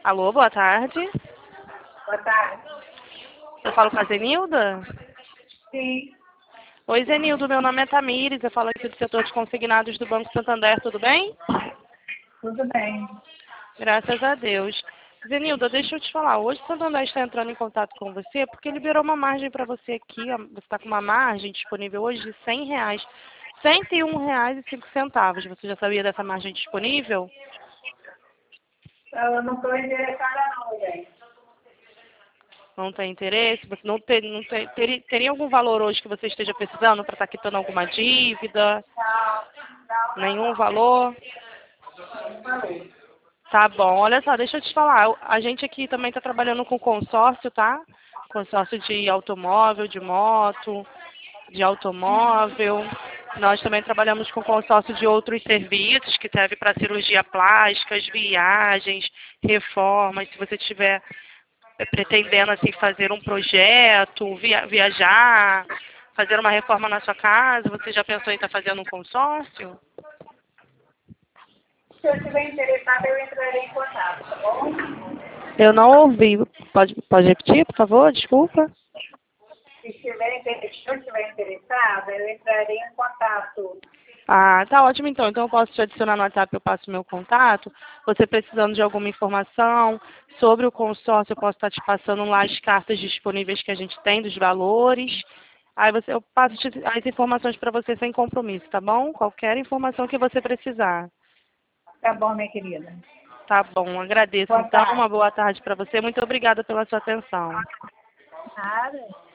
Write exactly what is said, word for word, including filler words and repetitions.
Alô, boa tarde. Boa tarde. Eu falo com a Zenilda? Sim, Oi, Zenilda, meu nome é Tamires, eu falo aqui do setor de consignados do Banco Santander, tudo bem? tudo bem. Graças a Deus. Zenilda, deixa eu te falar, hoje o Santander está entrando em contato com você porque liberou uma margem para você aqui, ó, você está com uma margem disponível hoje de cem reais. cento e um reais e cinco centavos. Você já sabia dessa margem disponível? Eu não estou interessada não, gente. Não tem interesse? Você não, ter, não ter, teria, teria algum valor hoje que você esteja precisando para estar quitando alguma dívida? Nenhum valor? Tá bom, olha só, deixa eu te falar. A gente aqui também está trabalhando com consórcio, tá? Consórcio de automóvel, de moto, de automóvel. Nós também trabalhamos com consórcio de outros serviços que serve para cirurgia plástica, viagens, reformas. Se você tiver eh, pretendendo assim fazer um projeto, via- viajar, fazer uma reforma na sua casa, você já pensou em estar fazendo um consórcio? Se eu estiver interessada, eu entrarei em contato, tá bom? Eu não ouvi. Pode, pode repetir, por favor? Desculpa. Se, estiver, inter- se eu estiver interessada, eu entrarei em contato. Ah, tá ótimo então. Então eu posso te adicionar no WhatsApp, eu passo o meu contato. Você precisando de alguma informação sobre o consórcio, eu posso estar te passando lá as cartas disponíveis que a gente tem, dos valores. Aí você, eu passo te- as informações para você sem compromisso, tá bom? Qualquer informação que você precisar. Tá bom, minha querida. Tá bom, agradeço. Boa Então, tarde. uma boa tarde para você. Muito obrigada pela sua atenção. Nada.